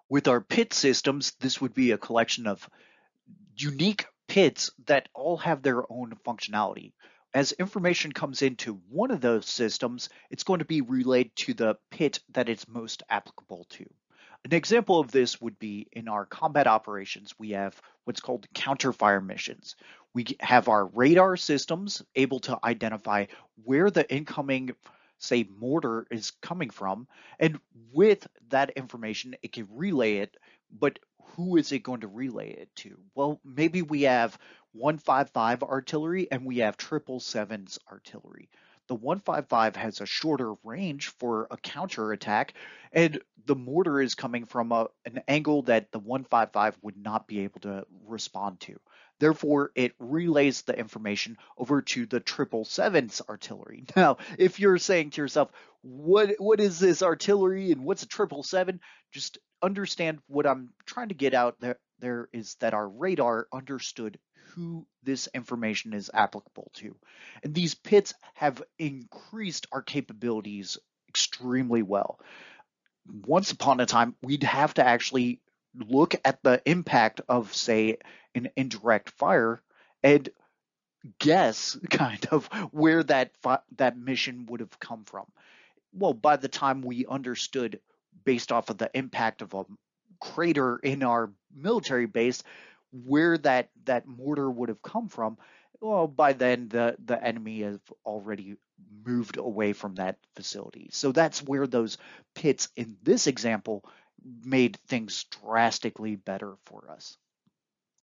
With our pit systems, this would be a collection of unique pits that all have their own functionality. As information comes into one of those systems, it's going to be relayed to the pit that it's most applicable to. An example of this would be in our combat operations, we have what's called counter-fire missions. We have our radar systems able to identify where the incoming, say, mortar is coming from, and with that information, it can relay it, but who is it going to relay it to? Well, maybe we have 155 artillery and we have 777's artillery. The 155 has a shorter range for a counter attack, and the mortar is coming from an angle that the 155 would not be able to respond to. Therefore, it relays the information over to the 777's artillery. Now, if you're saying to yourself, what is this artillery and what's a 777? Just understand what I'm trying to get out there is that our radar understood who this information is applicable to. And these pits have increased our capabilities extremely well. Once upon a time, we'd have to actually look at the impact of, say, an indirect fire and guess kind of where that mission would have come from. Well, by the time we understood based off of the impact of a crater in our military base where that mortar would have come from, well, by then the enemy has already moved away from that facility. So that's where those pits in this example made things drastically better for us.